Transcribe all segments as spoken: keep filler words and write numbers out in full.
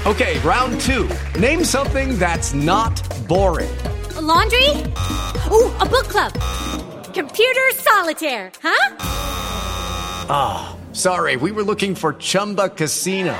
Okay, round two. Name something that's not boring. A laundry? Ooh, a book club. Computer solitaire, huh? Ah, oh, sorry. We were looking for Chumba Casino.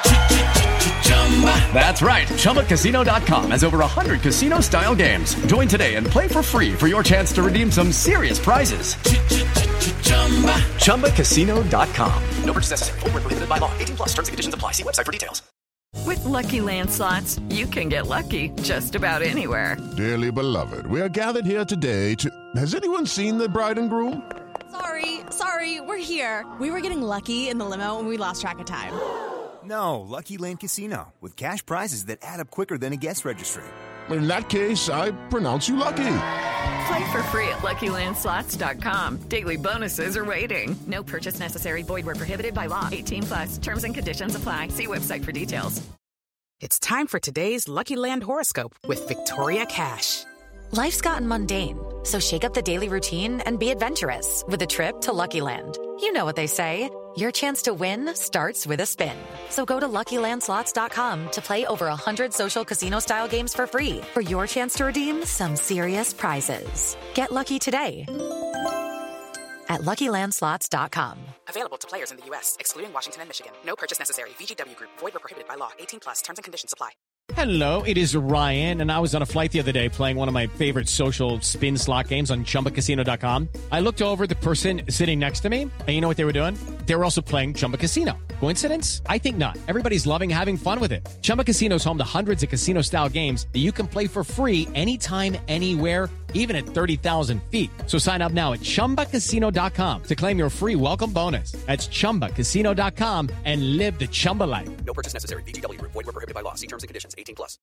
That's right. Chumba Casino dot com has over one hundred casino-style games. Join today and play for free for your chance to redeem some serious prizes. Chumba Casino dot com. No purchase necessary. Void where prohibited by law. eighteen plus. Terms and conditions apply. See website for details. With Lucky Land Slots, you can get lucky just about anywhere. Dearly beloved, we are gathered here today to... Has anyone seen the bride and groom? Sorry, sorry, we're here. We were getting lucky in the limo and we lost track of time. No, Lucky Land Casino, with cash prizes that add up quicker than a guest registry. In that case, I pronounce you lucky. Play for free at Lucky Land Slots dot com. Daily bonuses are waiting. No purchase necessary. Void where prohibited by law. eighteen plus. Terms and conditions apply. See website for details. It's time for today's Lucky Land horoscope with Victoria Cash. Life's gotten mundane, so shake up the daily routine and be adventurous with a trip to Lucky Land. You know what they say. Your chance to win starts with a spin. So go to Lucky Land Slots dot com to play over one hundred social casino-style games for free for your chance to redeem some serious prizes. Get lucky today at Lucky Land Slots dot com. Available to players in the U S, excluding Washington and Michigan. No purchase necessary. V G W Group. Void where prohibited by law. eighteen plus. Terms and conditions apply. Hello, it is Ryan, and I was on a flight the other day playing one of my favorite social spin slot games on Chumba Casino dot com. I looked over at the person sitting next to me, and you know what they were doing? They were also playing Chumba Casino. Coincidence? I think not. Everybody's loving having fun with it. Chumba Casino is home to hundreds of casino-style games that you can play for free anytime, anywhere, even at thirty thousand feet. So sign up now at Chumba Casino dot com to claim your free welcome bonus. That's Chumba Casino dot com and live the Chumba life. No purchase necessary. V G W Group. Void where prohibited by law. See terms and conditions. eighteen plus.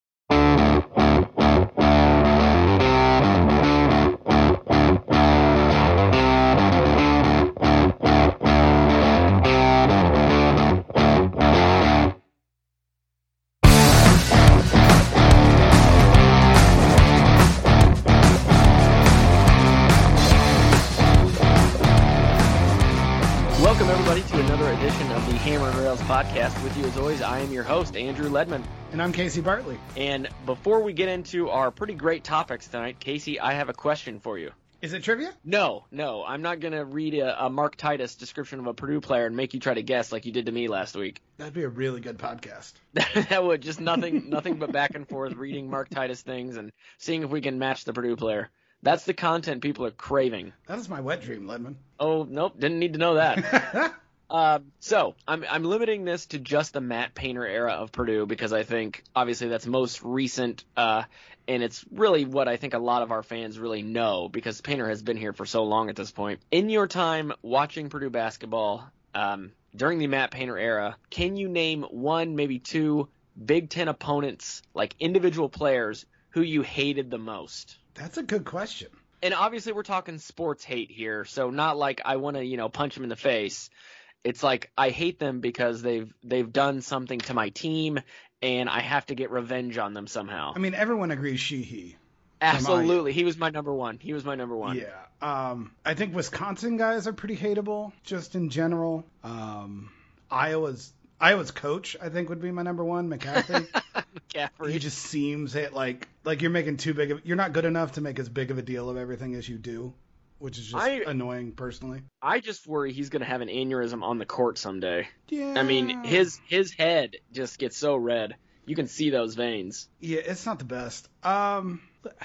Welcome, everybody, to another edition of the Hammer and Rails podcast. With you, as always, I am your host, Andrew Ledman. And I'm Casey Bartley. And before we get into our pretty great topics tonight, Casey, I have a question for you. Is it trivia? No, no. I'm not going to read a, a Mark Titus description of a Purdue player and make you try to guess like you did to me last week. That'd be a really good podcast. That would. Just nothing nothing but back and forth, reading Mark Titus things and seeing if we can match the Purdue player. That's the content people are craving. That is my wet dream, Ledman. Oh, nope. Didn't need to know that. uh, so I'm I'm limiting this to just the Matt Painter era of Purdue because I think, obviously, that's most recent, uh, and it's really what I think a lot of our fans really know because Painter has been here for so long at this point. In your time watching Purdue basketball um, during the Matt Painter era, can you name one, maybe two Big Ten opponents, like individual players, who you hated the most? That's a good question. And obviously we're talking sports hate here, so not like I want to, you know, punch them in the face. It's like I hate them because they've they've done something to my team, and I have to get revenge on them somehow. I mean, everyone agrees Sheehy. Absolutely. He was my number one. He was my number one. Yeah. Um, I think Wisconsin guys are pretty hateable, just in general. Um, Iowa's Iowa's coach, I think, would be my number one, McCaffrey. McCaffrey. He just seems like like you're making too big of you're not good enough to make as big of a deal of everything as you do, which is just I, annoying personally. I just worry he's going to have an aneurysm on the court someday. Yeah. I mean, his his head just gets so red. You can see those veins. Yeah, it's not the best. Um,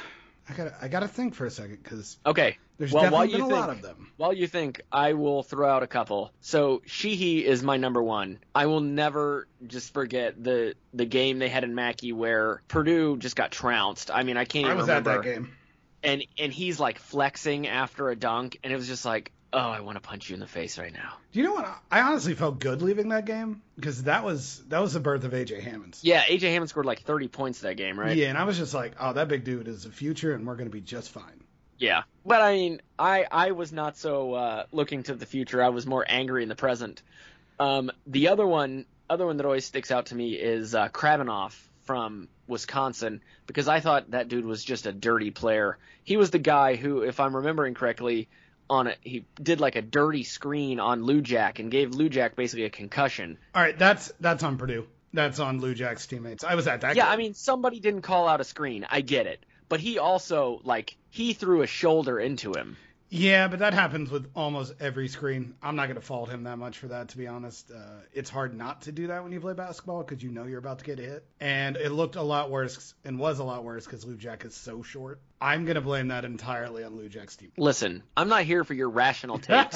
I got I got to think for a second because okay. There's well, definitely been a think, lot of them. While you think, I will throw out a couple. So Sheehy is my number one. I will never just forget the the game they had in Mackey where Purdue just got trounced. I mean, I can't even I was remember. at that game. And and he's like flexing after a dunk, and it was just like, oh, I want to punch you in the face right now. Do you know what? I honestly felt good leaving that game because that was that was the birth of A J Hammons. Yeah, A J Hammons scored like thirty points that game, right? Yeah, and I was just like, oh, that big dude is the future, and we're going to be just fine. Yeah, but I mean, I, I was not so uh, looking to the future. I was more angry in the present. Um, the other one, other one that always sticks out to me is uh, Krabbenhoff from Wisconsin because I thought that dude was just a dirty player. He was the guy who, if I'm remembering correctly, on a, he did like a dirty screen on Lou Jack and gave Lou Jack basically a concussion. All right, that's that's on Purdue. that's on Lou Jack's teammates. I was at that Yeah, game. I mean, somebody didn't call out a screen. I get it. But he also, like, he threw a shoulder into him. Yeah, but that happens with almost every screen. I'm not going to fault him that much for that, to be honest. Uh, it's hard not to do that when you play basketball because you know you're about to get a hit. And it looked a lot worse and was a lot worse because Lou Jack is so short. I'm going to blame that entirely on Lou Jack's team. Listen, I'm not here for your rational takes.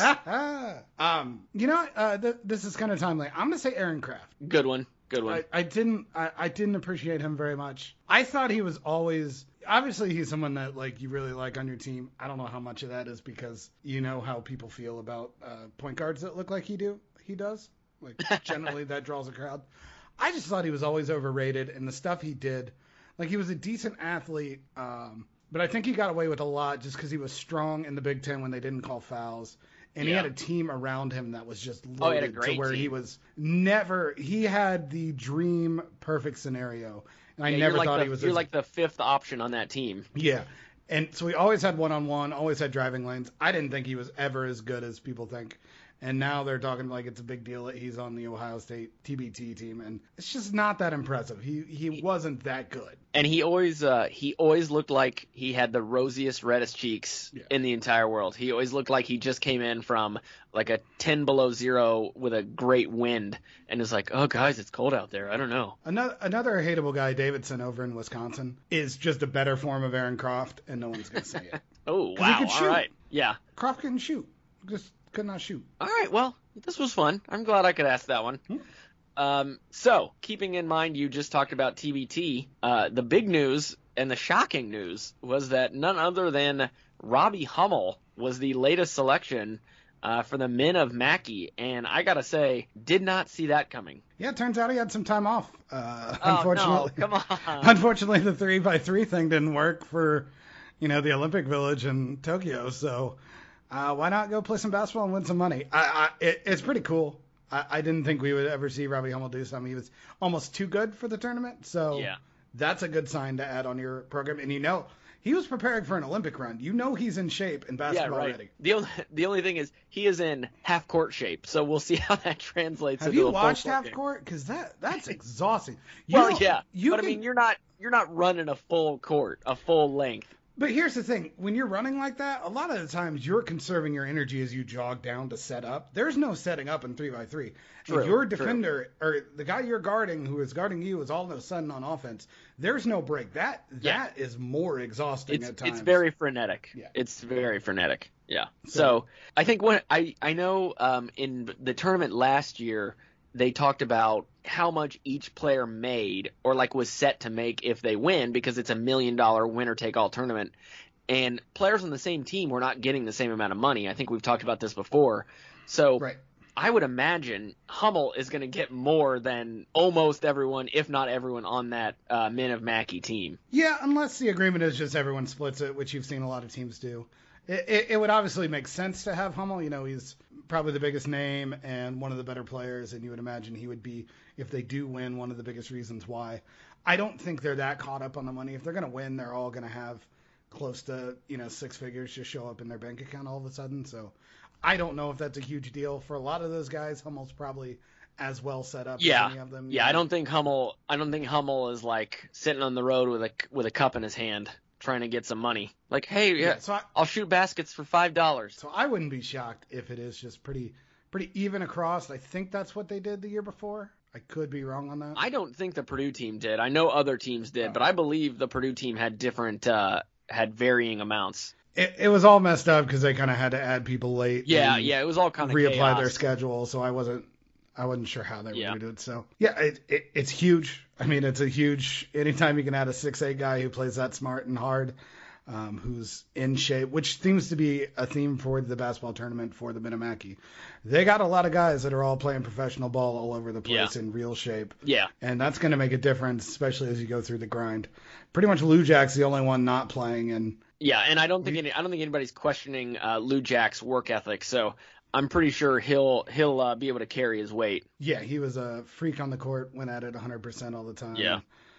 um, you know, uh, th- this is kind of timely. I'm going to say Aaron Craft. Good one. Good one. I, I didn't. I, I didn't appreciate him very much. I thought he was always. Obviously, he's someone that like you really like on your team. I don't know how much of that is because you know how people feel about uh, point guards that look like he do. He does. Like generally, that draws a crowd. I just thought he was always overrated, and the stuff he did, like he was a decent athlete, um, but I think he got away with a lot just because he was strong in the Big Ten when they didn't call fouls. And yeah. he had a team around him that was just loaded oh, he had a great to where team. he was never. He had the dream perfect scenario, and I yeah, never like thought the, he was. You're as, like the fifth option on that team. Yeah, and so he always had one on one, always had driving lanes. I didn't think he was ever as good as people think. And now they're talking like it's a big deal that he's on the Ohio State T B T team, and it's just not that impressive. He he wasn't that good. And he always uh, he always looked like he had the rosiest, reddest cheeks yeah. in the entire world. He always looked like he just came in from like a ten below zero with a great wind, and is like, oh guys, it's cold out there. I don't know. Another another hateable guy, Davidson over in Wisconsin, is just a better form of Aaron Croft, and no one's gonna say it. oh wow! All right, yeah. Croft couldn't shoot. Just could not shoot. All right, well, this was fun. I'm glad I could ask that one. Hmm. Um, so, keeping in mind you just talked about T B T, uh, the big news and the shocking news was that none other than Robbie Hummel was the latest selection uh, for the men of Mackey, and I gotta say, did not see that coming. Yeah, it turns out he had some time off. Uh, oh, unfortunately, no, come on. Unfortunately, the three by three thing didn't work for, you know, the Olympic Village in Tokyo, so... Uh, why not go play some basketball and win some money? I, I, it, it's pretty cool. I, I didn't think we would ever see Robbie Hummel do something. He was almost too good for the tournament, so yeah. that's a good sign to add on your program. And you know, he was preparing for an Olympic run. You know he's in shape in basketball yeah, right. already. The only, the only thing is he is in half court shape, so we'll see how that translates. Have into you a watched full half game. court? Because that that's exhausting. You well, know, yeah, you but can, I mean, you're not you're not running a full court, a full length. But here's the thing. When you're running like that, a lot of the times you're conserving your energy as you jog down to set up. There's no setting up in three by three. True, if your defender true. or the guy you're guarding who is guarding you is all of a sudden on offense, there's no break. That yeah. That is more exhausting it's, at times. It's very frenetic. Yeah. It's very frenetic. Yeah. So, So I think when I, I know um, in the tournament last year, they talked about how much each player made or like was set to make if they win because it's a million dollar winner take all tournament. And players on the same team were not getting the same amount of money. I think we've talked about this before. So right. I would imagine Hummel is going to get more than almost everyone, if not everyone, on that uh, Men of Mackey team. Yeah, unless the agreement is just everyone splits it, which you've seen a lot of teams do. It, it, it would obviously make sense to have Hummel. You know, he's probably the biggest name and one of the better players, and you would imagine he would be, if they do win, one of the biggest reasons why. I don't think they're that caught up on the money. If they're going to win, they're all going to have close to, you know, six figures just show up in their bank account all of a sudden. So I don't know if that's a huge deal. For a lot of those guys, Hummel's probably as well set up yeah. as any of them. Yeah, know? I don't think Hummel I don't think Hummel is like sitting on the road with a with a cup in his hand trying to get some money. Like, hey, yeah, yeah so I, I'll shoot baskets for five dollars. So I wouldn't be shocked if it is just pretty pretty even across. I think that's what they did the year before. I could be wrong on that. I don't think the Purdue team did. I know other teams did, oh. but I believe the Purdue team had different uh, had varying amounts. It, it was all messed up because they kind of had to add people late. Yeah, yeah, it was all kind of reapply chaos. their schedule. So I wasn't, I wasn't sure how they were yeah. going to do it. So yeah, it, it, it's huge. I mean, it's a huge. Anytime you can add a six eight guy who plays that smart and hard, um, who's in shape, which seems to be a theme for the basketball tournament for the Men of Mackey. They got a lot of guys that are all playing professional ball all over the place yeah. in real shape. Yeah, and that's going to make a difference, especially as you go through the grind. Pretty much Lou Jack's the only one not playing, and yeah, and I don't think any, I don't think anybody's questioning uh, Lou Jack's work ethic. So I'm pretty sure he'll he'll uh, be able to carry his weight. Yeah, he was a freak on the court, went at it one hundred percent all the time. Yeah,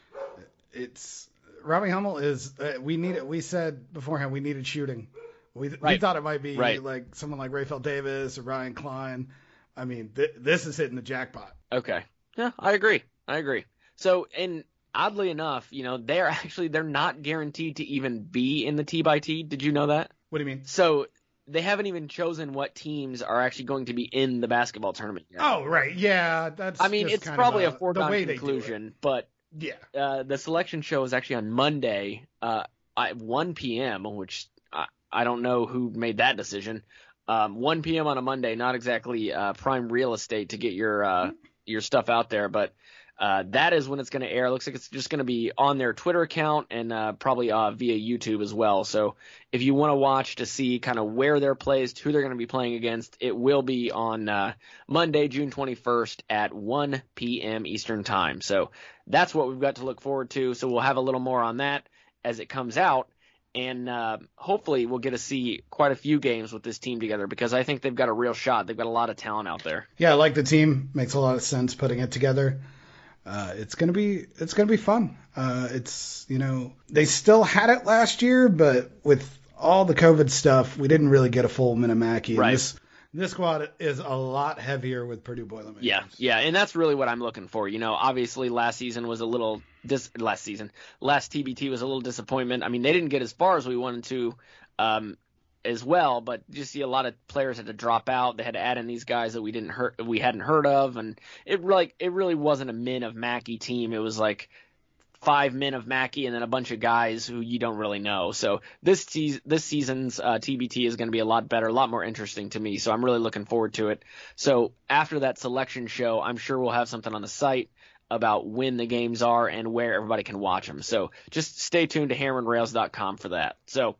it's Robbie Hummel is. Uh, we need it. We said beforehand we needed shooting. We right. we thought it might be right. like someone like Raphael Davis or Ryan Klein. I mean, th- this is hitting the jackpot. Okay. Yeah, I agree. I agree. So, and oddly enough, you know, they're actually, they're not guaranteed to even be in the T by T. Did you know that? What do you mean? So they haven't even chosen what teams are actually going to be in the basketball tournament yet. Oh, right. Yeah. That's, I mean, just it's kind probably of a foregone conclusion, but yeah, uh, the selection show is actually on Monday, uh, at one p.m., which I, I don't know who made that decision. Um, one p.m. on a Monday, not exactly uh, prime real estate to get your uh, your stuff out there, but uh, that is when it's going to air. It looks like it's just going to be on their Twitter account and uh, probably uh, via YouTube as well. So if you want to watch to see kind of where they're placed, who they're going to be playing against, it will be on uh, Monday, June twenty-first at one p.m. Eastern Time. So that's what we've got to look forward to. So we'll have a little more on that as it comes out. And uh, hopefully we'll get to see quite a few games with this team together because I think they've got a real shot. They've got a lot of talent out there. Yeah, I like the team. Makes a lot of sense putting it together. Uh, it's gonna be it's gonna be fun. Uh, it's you know they still had it last year, but with all the COVID stuff, we didn't really get a full Minimaki. Right. This this squad is a lot heavier with Purdue Boilermakers. Yeah, yeah, and that's really what I'm looking for. You know, obviously last season was a little dis last season last T B T was a little disappointment. I mean, they didn't get as far as we wanted to. Um, as well, but you see a lot of players had to drop out. They had to add in these guys that we didn't heard, we hadn't heard of, and it like it really wasn't a men of Mackey team. It was like five men of Mackey and then a bunch of guys who you don't really know. So this se this season's uh, T B T is going to be a lot better, a lot more interesting to me. So I'm really looking forward to it. So after that selection show, I'm sure we'll have something on the site about when the games are and where everybody can watch them. So just stay tuned to hammer and rails dot com for that. So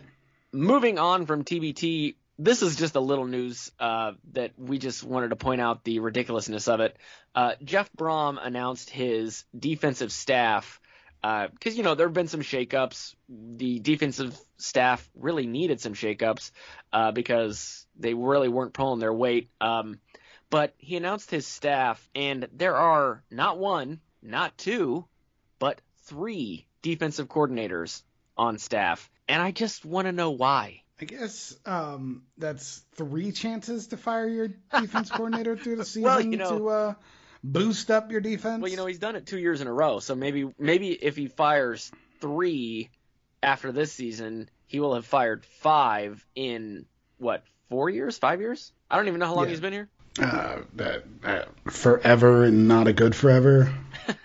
moving on from T B T, this is just a little news uh, that we just wanted to point out the ridiculousness of it. Uh, Jeff Brom announced his defensive staff because, uh, you know, there have been some shakeups. The defensive staff really needed some shakeups uh, because they really weren't pulling their weight. Um, but he announced his staff, and there are not one, not two, but three defensive coordinators on staff. And I just want to know why. I guess um, that's three chances to fire your defense coordinator through the season well, you know, to uh, boost up your defense. Well, you know, he's done it two years in a row. So maybe maybe if he fires three after this season, he will have fired five in, what, four years, five years? I don't even know how long yeah. he's been here. Uh, that, uh, forever and not a good forever.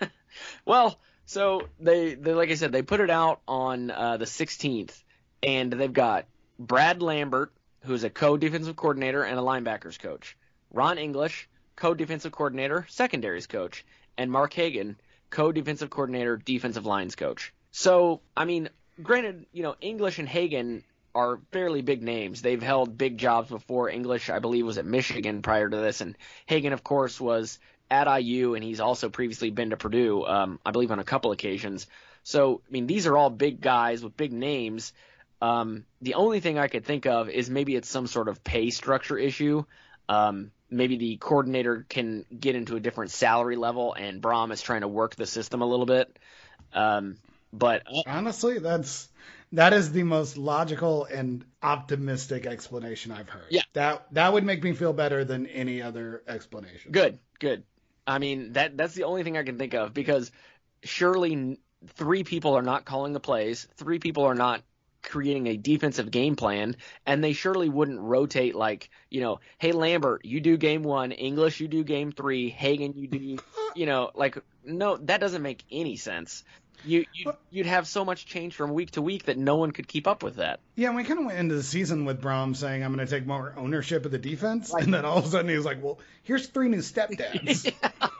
Well, so they, they, like I said, they put it out on uh, the sixteenth, and they've got Brad Lambert, who's a co-defensive coordinator and a linebackers coach, Ron English, co-defensive coordinator, secondaries coach, and Mark Hagan, co-defensive coordinator, defensive lines coach. So, I mean, granted, you know, English and Hagan are fairly big names. They've held big jobs before. English, I believe, was at Michigan prior to this, and Hagan, of course, was at I U, and he's also previously been to Purdue, um, I believe on a couple occasions. So, I mean, these are all big guys with big names. Um, the only thing I could think of is maybe it's some sort of pay structure issue. Um, maybe the coordinator can get into a different salary level, and Brom is trying to work the system a little bit. Um, but honestly, that's that is the most logical and optimistic explanation I've heard. Yeah, that that would make me feel better than any other explanation. Good, good. I mean, that that's the only thing I can think of, because surely three people are not calling the plays, three people are not creating a defensive game plan, and they surely wouldn't rotate like, you know, hey, Lambert, you do game one, English, you do game three, Hagan, you do, you know, like, no, that doesn't make any sense. You, you'd, you'd have so much change from week to week that no one could keep up with that. Yeah, and we kind of went into the season with Brom saying, I'm going to take more ownership of the defense. Right. And then all of a sudden he was like, well, here's three new stepdads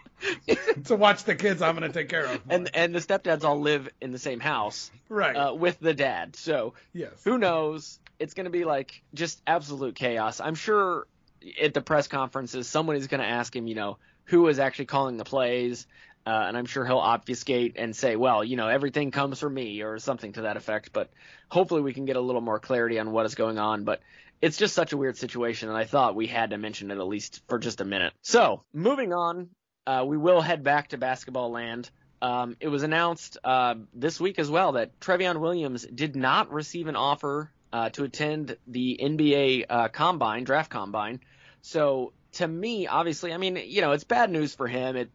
to watch the kids I'm going to take care of. And and the stepdads all live in the same house, right? Uh, with the dad. So yes. Who knows? It's going to be like just absolute chaos. I'm sure at the press conferences, someone is going to ask him, you know, who is actually calling the plays. Uh, and I'm sure he'll obfuscate and say, well, you know, everything comes from me or something to that effect. But hopefully we can get a little more clarity on what is going on. But it's just such a weird situation, and I thought we had to mention it at least for just a minute. So moving on, uh, we will head back to basketball land. Um, it was announced uh, this week as well that Trevion Williams did not receive an offer uh, to attend the N B A uh, combine, draft combine. So to me, obviously, I mean, you know, it's bad news for him. It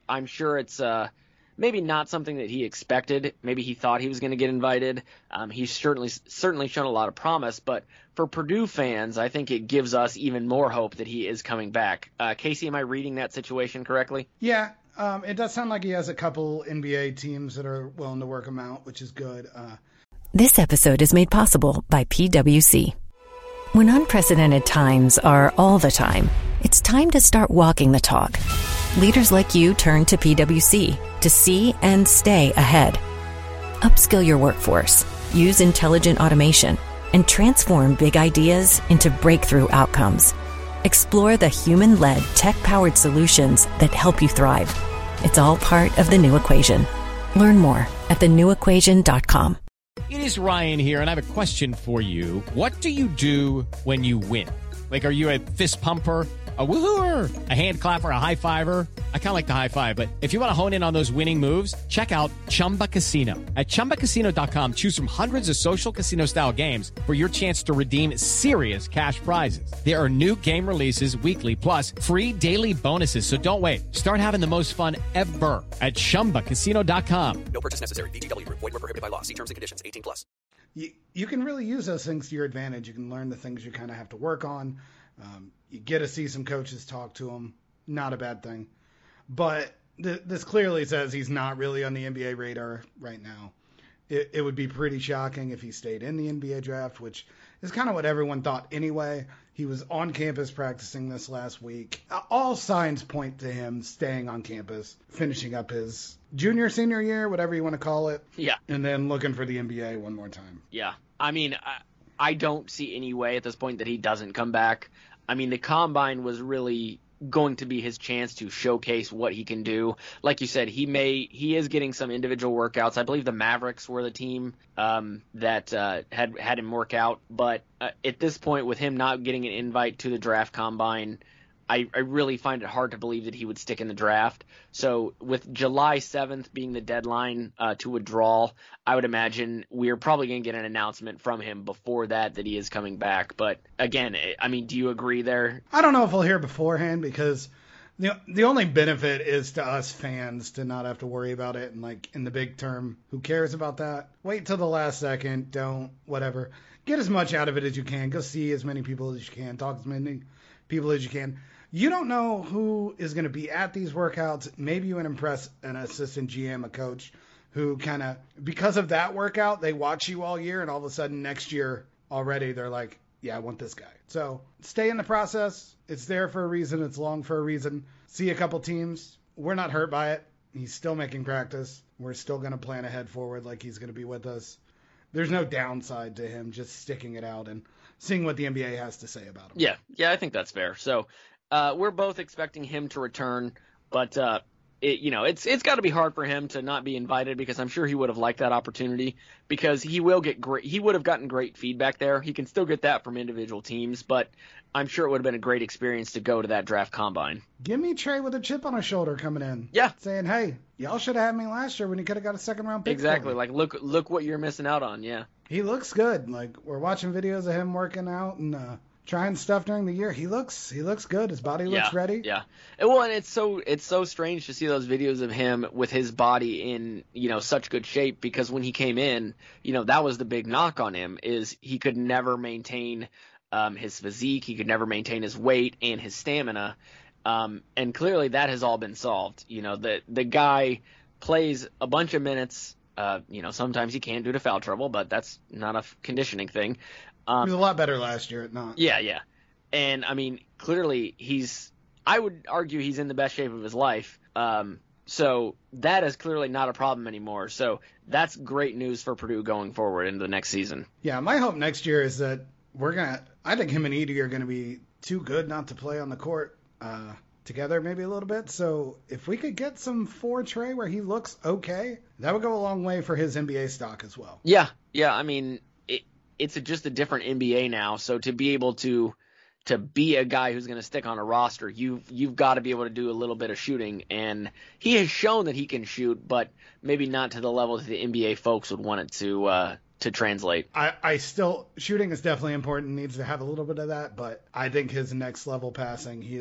I'm sure it's uh, maybe not something that he expected. Maybe he thought he was going to get invited. Um, he's certainly certainly shown a lot of promise, but for Purdue fans, I think it gives us even more hope that he is coming back. Uh, Casey, am I reading that situation correctly? Yeah, um, it does sound like he has a couple N B A teams that are willing to work him out, which is good. Uh, This episode is made possible by P W C. When unprecedented times are all the time, it's time to start walking the talk. Leaders like you turn to P W C to see and stay ahead. Upskill your workforce, use intelligent automation, and transform big ideas into breakthrough outcomes. Explore the human-led, tech-powered solutions that help you thrive. It's all part of The New Equation. Learn more at the new equation dot com. It is Ryan here, and I have a question for you. What do you do when you win? Like, are you a fist pumper, a woo-hooer, a hand clapper, a high-fiver? I kind of like the high-five, but if you want to hone in on those winning moves, check out Chumba Casino. At chumba casino dot com, choose from hundreds of social casino-style games for your chance to redeem serious cash prizes. There are new game releases weekly, plus free daily bonuses, so don't wait. Start having the most fun ever at chumba casino dot com. No purchase necessary. V G W Group. Void where prohibited by law. See terms and conditions. eighteen plus. You, you can really use those things to your advantage. You can learn the things you kind of have to work on. Um, you get to see some coaches talk to him. Not a bad thing. But th- this clearly says he's not really on the N B A radar right now. It, it would be pretty shocking if he stayed in the N B A draft, which is kind of what everyone thought anyway. He was on campus practicing this last week. All signs point to him staying on campus, finishing up his junior, senior year, whatever you want to call it. Yeah. And then looking for the N B A one more time. Yeah. I mean, I, I don't see any way at this point that he doesn't come back. I mean, the Combine was really going to be his chance to showcase what he can do. Like you said, he may he is getting some individual workouts. I believe the Mavericks were the team um, that uh, had had him work out. But uh, at this point, with him not getting an invite to the draft combine, I, I really find it hard to believe that he would stick in the draft. So with July seventh being the deadline uh, to withdraw, I would imagine we're probably going to get an announcement from him before that that he is coming back. But again, I mean, do you agree there? I don't know if we'll hear beforehand, because the the only benefit is to us fans to not have to worry about it. And like in the big term, who cares about that? Wait till the last second. Don't, whatever. Get as much out of it as you can. Go see as many people as you can. Talk to as many people as you can. You don't know who is going to be at these workouts. Maybe you would impress an assistant G M, a coach, who kind of, because of that workout, they watch you all year, and all of a sudden next year already they're like, yeah, I want this guy. So stay in the process. It's there for a reason. It's long for a reason. See a couple teams. We're not hurt by it. He's still making practice. We're still going to plan ahead forward like he's going to be with us. There's no downside to him just sticking it out and seeing what the N B A has to say about him. Yeah, yeah, I think that's fair. So Uh, we're both expecting him to return, but uh, it, you know, it's it's got to be hard for him to not be invited, because I'm sure he would have liked that opportunity, because he will get great. He would have gotten great feedback there. He can still get that from individual teams, but I'm sure it would have been a great experience to go to that draft combine. Give me Trey with a chip on his shoulder coming in. Yeah, saying, "Hey, y'all should have had me last year when you could have got a second round pick." Exactly. Like, look look what you're missing out on. Yeah. He looks good. Like, we're watching videos of him working out and uh, trying stuff during the year. He looks he looks good. His body looks yeah, ready. Yeah. And, well, and it's so it's so strange to see those videos of him with his body in, you know, such good shape, because when he came in, you know, that was the big knock on him, is he could never maintain um, his physique. He could never maintain his weight and his stamina. Um, and clearly that has all been solved. You know, the the guy plays a bunch of minutes. Uh, you know, sometimes he can due to foul trouble, but that's not a conditioning thing. Um, he was a lot better last year at not. Yeah, yeah. And, I mean, clearly he's – I would argue he's in the best shape of his life. Um, so that is clearly not a problem anymore. So that's great news for Purdue going forward into the next season. Yeah, my hope next year is that we're going to – I think him and Edey are going to be too good not to play on the court uh, together maybe a little bit. So if we could get some for Trey where he looks okay, that would go a long way for his N B A stock as well. Yeah, yeah. I mean, it, it's a, just a different N B A now. So to be able to to be a guy who's going to stick on a roster, you've you've got to be able to do a little bit of shooting, and he has shown that he can shoot, but maybe not to the level that the N B A folks would want it to uh, to translate. I, I still shooting is definitely important. Needs to have a little bit of that, but I think his next level passing, he is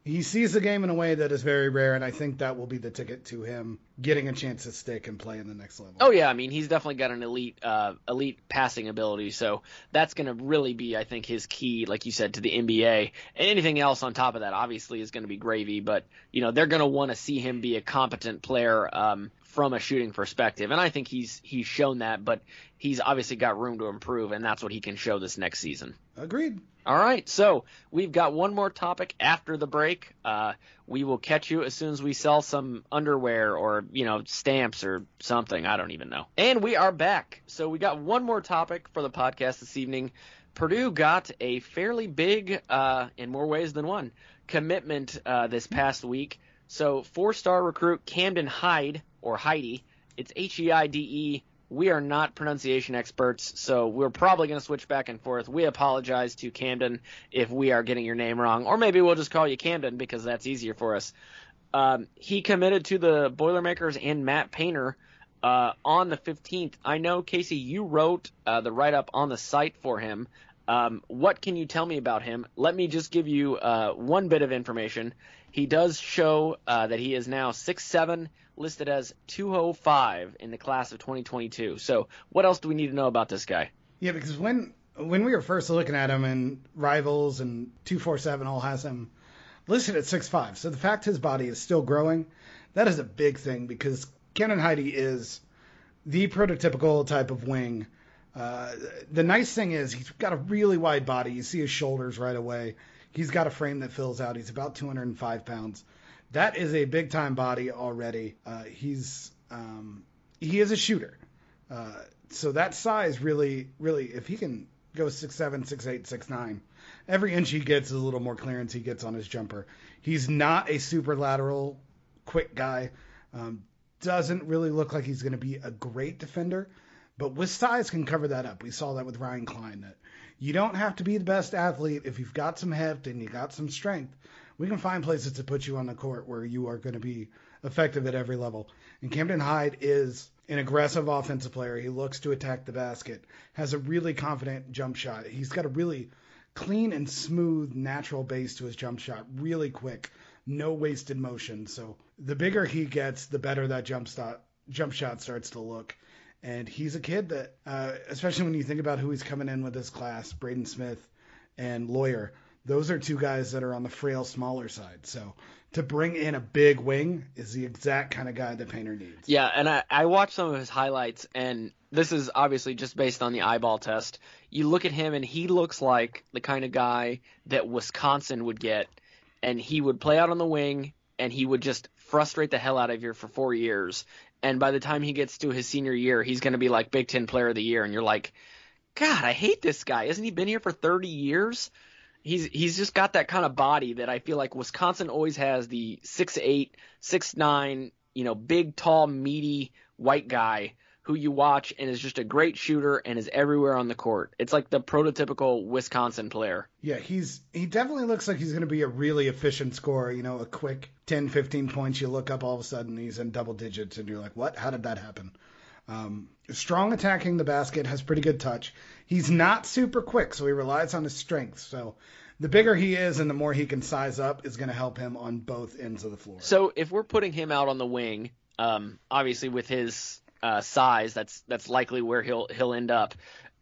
He sees the game in a way that is very rare, and I think that will be the ticket to him getting a chance to stick and play in the next level. Oh yeah, I mean he's definitely got an elite, uh, elite passing ability, so that's going to really be, I think, his key, like you said, to the N B A. And anything else on top of that, obviously, is going to be gravy. But you know they're going to want to see him be a competent player um, from a shooting perspective, and I think he's he's shown that. But he's obviously got room to improve, and that's what he can show this next season. Agreed. All right, so we've got one more topic after the break. Uh, we will catch you as soon as we sell some underwear or, you know, stamps or something. I don't even know. And we are back. So we got one more topic for the podcast this evening. Purdue got a fairly big, uh, in more ways than one, commitment uh, this past week. So four-star recruit Camden Hyde, or Heidi, it's H E I D E. We are not pronunciation experts, so we're probably going to switch back and forth. We apologize to Camden if we are getting your name wrong, or maybe we'll just call you Camden because that's easier for us. Um, he committed to the Boilermakers and Matt Painter uh, on the fifteenth. I know, Casey, you wrote uh, the write-up on the site for him. Um, what can you tell me about him? Let me just give you uh, one bit of information. He does show uh, that he is now six seven, listed as two oh five in the class of twenty twenty-two. So what else do we need to know about this guy? Yeah, because when when we were first looking at him, and Rivals and two forty-seven all has him listed at six five. So the fact his body is still growing, that is a big thing because Camden Heidi is the prototypical type of wing. Uh, the nice thing is he's got a really wide body. You see his shoulders right away. He's got a frame that fills out. He's about two hundred five pounds. That is a big-time body already. Uh, he's um, he is a shooter. Uh, so that size really, really, if he can go six seven, six eight, six nine, every inch he gets is a little more clearance he gets on his jumper. He's not a super lateral, quick guy. Um, doesn't really look like he's going to be a great defender, but with size can cover that up. We saw that with Ryan Klein, that you don't have to be the best athlete. If you've got some heft and you got some strength, we can find places to put you on the court where you are going to be effective at every level. And Camden Hyde is an aggressive offensive player. He looks to attack the basket, has a really confident jump shot. He's got a really clean and smooth natural base to his jump shot, really quick, no wasted motion. So the bigger he gets, the better that jump shot, jump shot starts to look. And he's a kid that, uh, especially when you think about who he's coming in with this class, Braden Smith and Lawyer, those are two guys that are on the frail, smaller side. So to bring in a big wing is the exact kind of guy that Painter needs. Yeah, and I, I watched some of his highlights, and this is obviously just based on the eyeball test. You look at him, and he looks like the kind of guy that Wisconsin would get, and he would play out on the wing, and he would just frustrate the hell out of you for four years. And by the time he gets to his senior year, he's going to be like Big Ten Player of the Year, and you're like, God, I hate this guy. Hasn't he been here for thirty years? He's he's just got that kind of body that I feel like Wisconsin always has, the six eight, six nine, you know, big, tall, meaty white guy who you watch and is just a great shooter and is everywhere on the court. It's like the prototypical Wisconsin player. Yeah, he's he definitely looks like he's going to be a really efficient scorer, you know, a quick ten, fifteen points. You look up, all of a sudden he's in double digits and you're like, what? How did that happen? Um, strong attacking the basket, has pretty good touch. He's not super quick, so he relies on his strength. So the bigger he is and the more he can size up is going to help him on both ends of the floor. So if we're putting him out on the wing, um, obviously with his uh, size, that's that's likely where he'll he'll end up.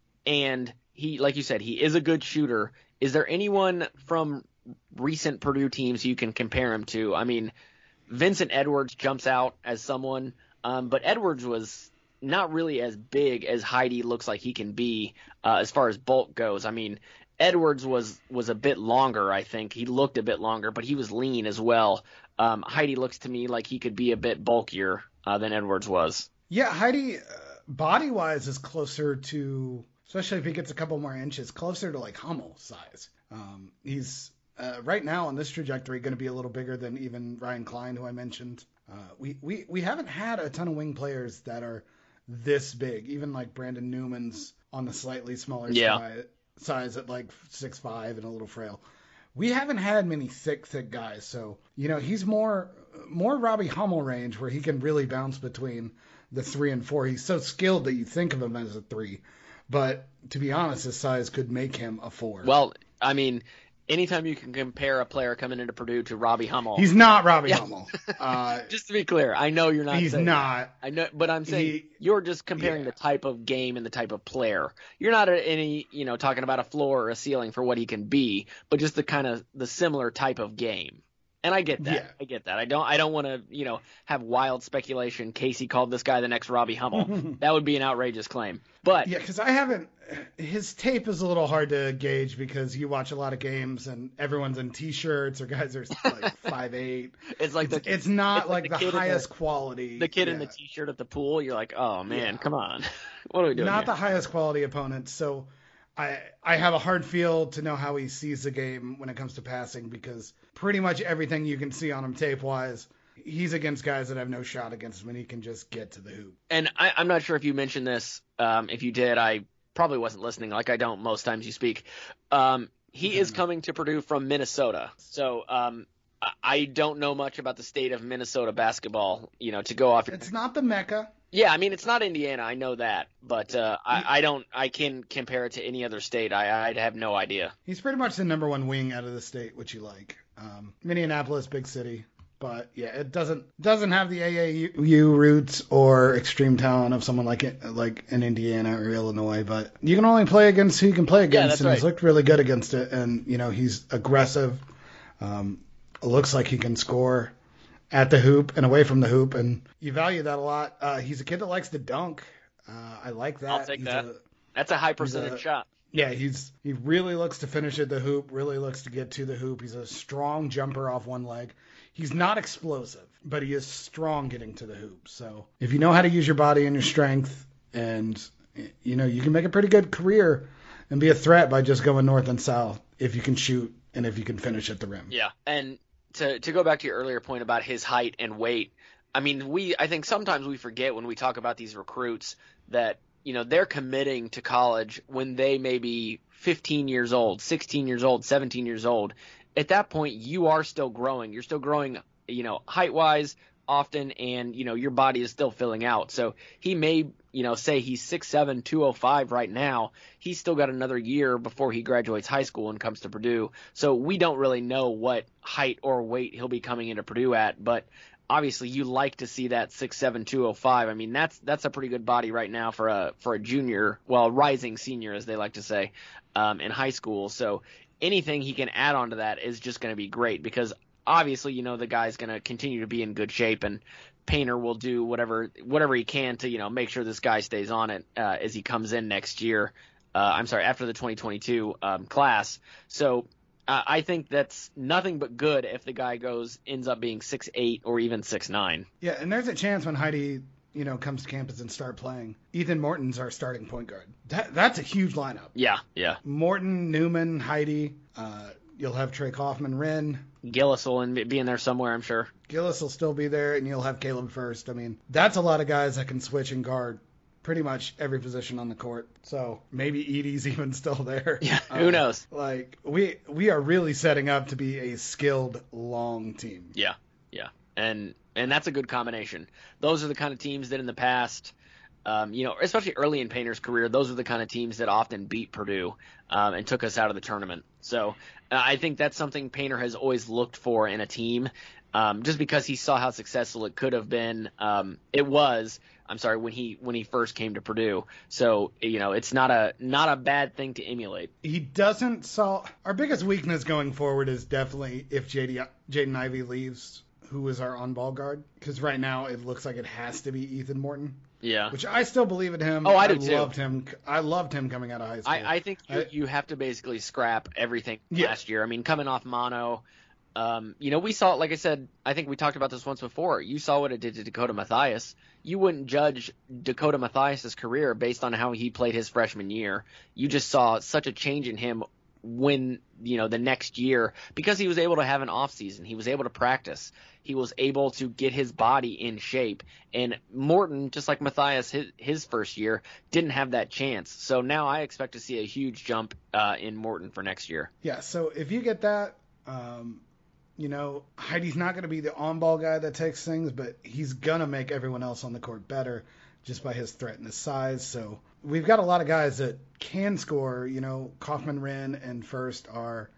And he, like you said, he is a good shooter. Is there anyone from recent Purdue teams you can compare him to? I mean, Vincent Edwards jumps out as someone, um, but Edwards was not really as big as Heidi looks like he can be uh, as far as bulk goes. I mean, Edwards was was a bit longer, I think. He looked a bit longer, but he was lean as well. Um, Heidi looks to me like he could be a bit bulkier uh, than Edwards was. Yeah, Heidi, uh, body-wise, is closer to, especially if he gets a couple more inches, closer to like Hummel size. Um, he's uh, right now on this trajectory going to be a little bigger than even Ryan Klein, who I mentioned. Uh, we, we, we haven't had a ton of wing players that are this big. Even like Brandon Newman's on the slightly smaller yeah. size, size at like six five and a little frail. We haven't had many thick, thick guys. So, you know, he's more more Robbie Hummel range where he can really bounce between the three and four. He's so skilled that you think of him as a three. But to be honest, his size could make him a four. Well, I mean, anytime you can compare a player coming into Purdue to Robbie Hummel. He's not Robbie Yeah. Hummel. Uh, just to be clear, I know you're not he's saying not. that. I know, but I'm saying He- you're just comparing yeah. the type of game and the type of player. You're not at any, you know, talking about a floor or a ceiling for what he can be, but just the kind of the similar type of game. And I get that. Yeah. I get that. I don't I don't want to, you know, have wild speculation. Casey called this guy the next Robbie Hummel. That would be an outrageous claim. But Yeah, because I haven't. His tape is a little hard to gauge because you watch a lot of games and everyone's in t-shirts or guys are like five eight. it's like It's, the it's not it's like, like the the kid in highest the- quality. the kid in yeah. the t-shirt at the pool, you're like, oh man, Yeah. come on. What are we doing Not here? the highest quality opponent. So I I have a hard feel to know how he sees the game when it comes to passing because pretty much everything you can see on him tape wise, he's against guys that have no shot against him and he can just get to the hoop. And I, I'm not sure if you mentioned this. Um, if you did, I probably wasn't listening, like I don't most times you speak. Um, he is coming to Purdue from Minnesota. So um, I- I don't know much about the state of Minnesota basketball, you know, to go off. It's not the Mecca. Yeah, I mean, it's not Indiana. I know that. But uh, I, I don't – I can compare it to any other state. I, I'd have no idea. He's pretty much the number one wing out of the state, which you like. Um, Minneapolis, big city. But yeah, it doesn't doesn't have the A A U roots or extreme talent of someone like it, like in Indiana or Illinois. But you can only play against who you can play against, that's and he's right. looked really good against it. And you know he's aggressive. Um, it looks like he can score at the hoop and away from the hoop, and you value that a lot. Uh, he's a kid that likes to dunk. Uh, I like that. I'll take He's that. a- That's a high he's percentage a- shot. Yeah, he's he really looks to finish at the hoop, really looks to get to the hoop. He's a strong jumper off one leg. He's not explosive, but he is strong getting to the hoop. So if you know how to use your body and your strength, and you know, you can make a pretty good career and be a threat by just going north and south if you can shoot and if you can finish at the rim. Yeah, and to to go back to your earlier point about his height and weight, I mean, we I think sometimes we forget when we talk about these recruits that, you know, they're committing to college when they may be fifteen years old, sixteen years old, seventeen years old. At that point, you are still growing. You're still growing, you know, height-wise often, and, you know, your body is still filling out. So he may, you know, say he's six seven, two oh five right now. He's still got another year before he graduates high school and comes to Purdue. So we don't really know what height or weight he'll be coming into Purdue at, but obviously you like to see that six seven, two oh five. I mean, that's that's a pretty good body right now for a for a junior, well, rising senior, as they like to say, um, in high school. So anything he can add on to that is just going to be great because obviously, you know, the guy's going to continue to be in good shape, and Painter will do whatever whatever he can to, you know, make sure this guy stays on it uh, as he comes in next year. Uh, I'm sorry, after the twenty twenty-two um, class. So uh, I think that's nothing but good if the guy goes ends up being six eight or even six nine. Yeah, and there's a chance when Heidi, you know, comes to campus and start playing, Ethan Morton's our starting point guard. That that's a huge lineup. Yeah, yeah. Morton, Newman, Heidi. Uh, you'll have Trey Kaufman, Wren. Gillis will in- be in there somewhere, I'm sure. Gillis will still be there, and you'll have Caleb First. I mean, that's a lot of guys that can switch and guard pretty much every position on the court. So maybe Edie's even still there. Yeah, who Uh, knows? Like we we are really setting up to be a skilled long team. Yeah, yeah, and and that's a good combination. Those are the kind of teams that in the past, um, you know, especially early in Painter's career, those are the kind of teams that often beat Purdue um, and took us out of the tournament. So uh, I think that's something Painter has always looked for in a team, um, just because he saw how successful it could have been. Um, it was. I'm sorry, when he when he first came to Purdue. So, you know, it's not a not a bad thing to emulate. He doesn't solve. Our biggest weakness going forward is definitely if J D, Jaden Ivey leaves, who is our on-ball guard. Because right now it looks like it has to be Ethan Morton. Yeah. Which I still believe in him. Oh, I do too. loved him. I loved him coming out of high school. I, I think you, I- you have to basically scrap everything from Yeah. last year. I mean, coming off mono, um, you know, we saw, like I said, I think we talked about this once before. You saw what it did to Dakota Mathias. You wouldn't judge Dakota Mathias' career based on how he played his freshman year. You just saw such a change in him when, you know, the next year, because he was able to have an off season. He was able to practice. He was able to get his body in shape. And Morton, just like Mathias, his, his first year, didn't have that chance. So now I expect to see a huge jump uh, in Morton for next year. Yeah, so if you get that, um, you know, Heidi's not going to be the on-ball guy that takes things, but he's going to make everyone else on the court better just by his threat and his size. So we've got a lot of guys that can score. You know, Kaufman, Wren, and First are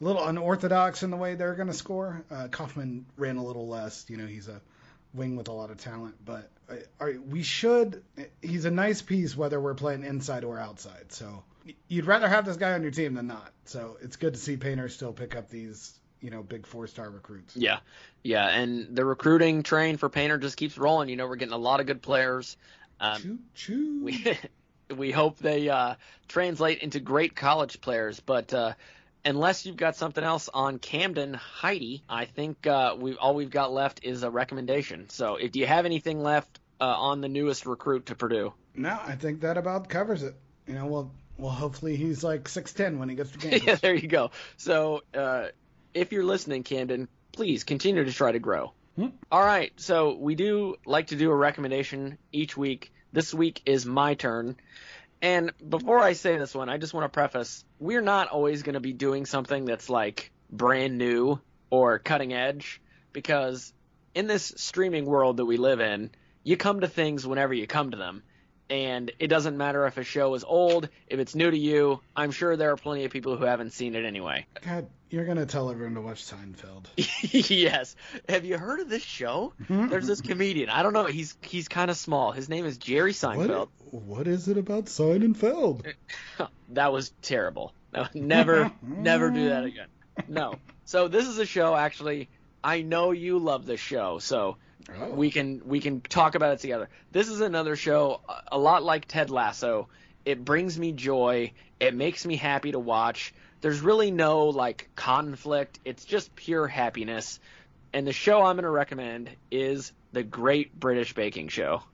a little unorthodox in the way they're going to score. Uh, Kaufman ran a little less. You know, he's a wing with a lot of talent, but uh, are, we should. He's a nice piece whether we're playing inside or outside. So you'd rather have this guy on your team than not. So it's good to see Painter still pick up these, you know, big four-star recruits. Yeah, yeah, and the recruiting train for Painter just keeps rolling. You know, we're getting a lot of good players. Um, choo, choo. We we hope they uh, translate into great college players, but uh, unless you've got something else on Camden Heidi, I think uh, we all we've got left is a recommendation. So if you have anything left uh, on the newest recruit to Purdue? No, I think that about covers it. You know, well, well, hopefully he's like six ten when he gets to campus. Yeah, there you go. So uh, if you're listening, Camden, please continue to try to grow. Hmm? All right, so we do like to do a recommendation each week. This week is my turn. And before I say this one, I just want to preface, we're not always going to be doing something that's like brand new or cutting edge, because in this streaming world that we live in, you come to things whenever you come to them. And it doesn't matter if a show is old, if it's new to you. I'm sure there are plenty of people who haven't seen it anyway. God, you're going to tell everyone to watch Seinfeld. Yes. Have you heard of this show? There's this comedian. I don't know. He's he's kind of small. His name is Jerry Seinfeld. What, what is it about Seinfeld? That was terrible. Never, never do that again. No. So this is a show, actually, I know you love this show, so... Oh. We can we can talk about it together. This is another show a lot like Ted Lasso. It brings me joy. It makes me happy to watch. There's really no like conflict. It's just pure happiness. And the show I'm going to recommend is The Great British Baking Show.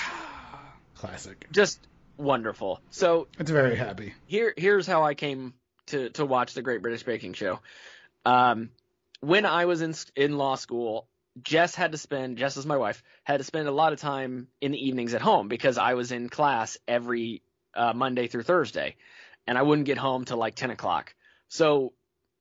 Classic. Just wonderful. So it's very happy. Here here's how I came to to watch The Great British Baking Show. Um, when I was in in law school, Jess had to spend, Jess is my wife, had to spend a lot of time in the evenings at home because I was in class every uh, Monday through Thursday, and I wouldn't get home till like ten o'clock. So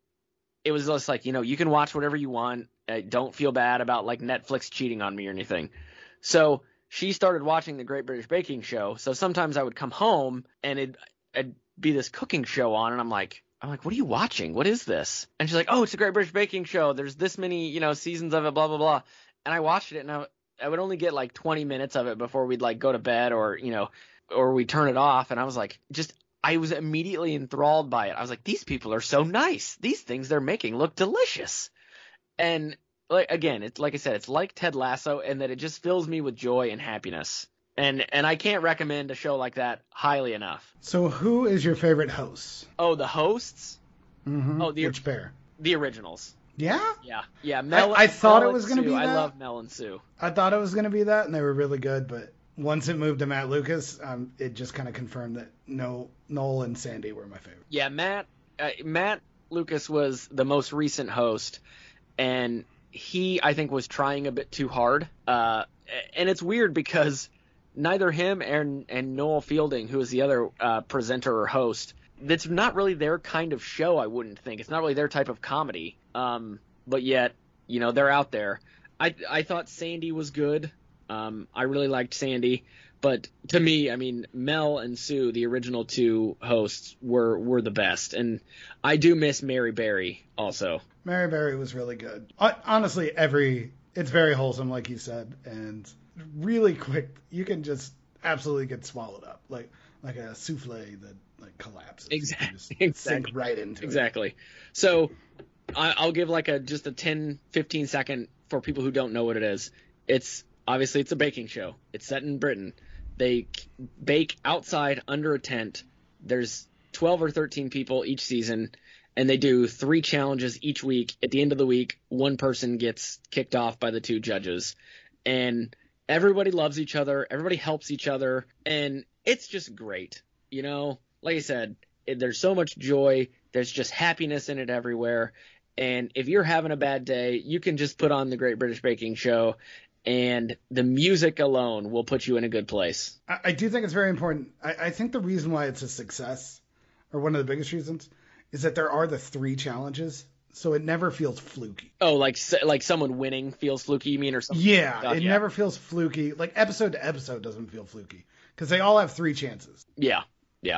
it was just like, you know, you can watch whatever you want. Uh, don't feel bad about like Netflix cheating on me or anything. So she started watching The Great British Baking Show. So sometimes I would come home and it'd, it'd be this cooking show on, and I'm like, I'm like, what are you watching? What is this? And she's like, oh, it's The Great British Baking Show. There's this many, you know, seasons of it, blah, blah, blah. And I watched it, and I, I would only get like twenty minutes of it before we'd like go to bed or, you know, or we turn it off. And I was like, just, I was immediately enthralled by it. I was like, these people are so nice. These things they're making look delicious. And like, again, it's like I said, it's like Ted Lasso, and that it just fills me with joy and happiness. And and I can't recommend a show like that highly enough. So who is your favorite host? Oh, the hosts? Mm-hmm. Oh, the Which pair? The originals. Yeah? Yeah. Yeah. Mel, I, I thought Mel it was going to be that. I love Mel and Sue. I thought it was going to be that, and they were really good. But once it moved to Matt Lucas, um, it just kind of confirmed that no, Noel and Sandy were my favorite. Yeah, Matt uh, Matt Lucas was the most recent host, and he, I think, was trying a bit too hard. Uh, and it's weird because neither him and, and Noel Fielding, who is the other uh, presenter or host, that's not really their kind of show, I wouldn't think. It's not really their type of comedy. Um, but yet, you know, they're out there. I I thought Sandy was good. Um, I really liked Sandy. But to me, I mean, Mel and Sue, the original two hosts, were, were the best. And I do miss Mary Berry also. Mary Berry was really good. Honestly, every it's very wholesome, like you said, and really quick. You can just absolutely get swallowed up, like like a souffle that like collapses. Exactly. Just exactly. Sink right into exactly. it. Exactly. So I, I'll give like a just a ten, fifteen second for people who don't know what it is. It's obviously it's a baking show. It's set in Britain. They bake outside under a tent. There's twelve or thirteen people each season, and they do three challenges each week. At the end of the week, one person gets kicked off by the two judges. And everybody loves each other. Everybody helps each other. And it's just great. You know, like I said, it, there's so much joy. There's just happiness in it everywhere. And if you're having a bad day, you can just put on The Great British Baking Show, and the music alone will put you in a good place. I, I do think it's very important. I, I think the reason why it's a success, or one of the biggest reasons, is that there are the three challenges, so it never feels fluky. Oh, like like someone winning feels fluky, you mean, or something? Yeah, God, it yeah. never feels fluky. Like episode to episode doesn't feel fluky, because they all have three chances. Yeah, yeah.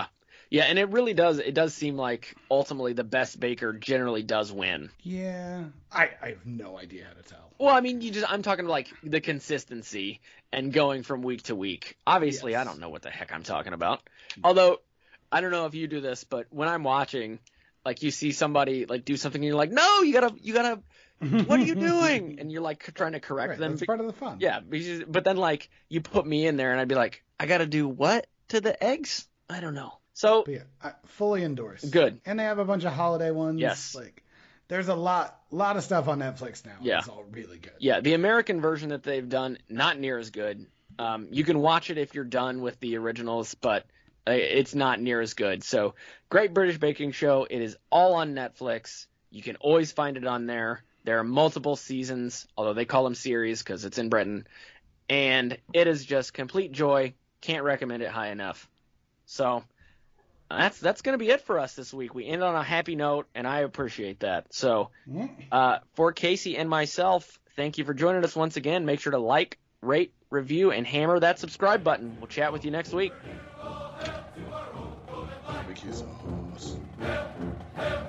Yeah, and it really does. It does seem like ultimately the best baker generally does win. Yeah, I, I have no idea how to tell. Well, I mean, you just I'm talking like the consistency and going from week to week. Obviously, yes. I don't know what the heck I'm talking about. Although, I don't know if you do this, but when I'm watching, like you see somebody like do something and you're like, no, you gotta, you gotta, what are you doing? And you're like trying to correct right, them. That's part of the fun. Yeah, because, but then like you put me in there and I'd be like, I gotta do what to the eggs? I don't know. So but yeah, I fully endorse. Good. And they have a bunch of holiday ones. Yes. Like there's a lot, lot of stuff on Netflix now. Yeah. It's all really good. Yeah, the American version that they've done, not near as good. Um, you can watch it if you're done with the originals, but it's not near as good. So, Great British Baking Show. It is all on Netflix. You can always find it on there. There are multiple seasons, although they call them series because it's in Britain. And it is just complete joy. Can't recommend it high enough. So, that's that's going to be it for us this week. We end on a happy note, and I appreciate that. So, uh, for Casey and myself, thank you for joining us once again. Make sure to like, rate, review, and hammer that subscribe button. We'll chat with you next week. Barbecue sauce.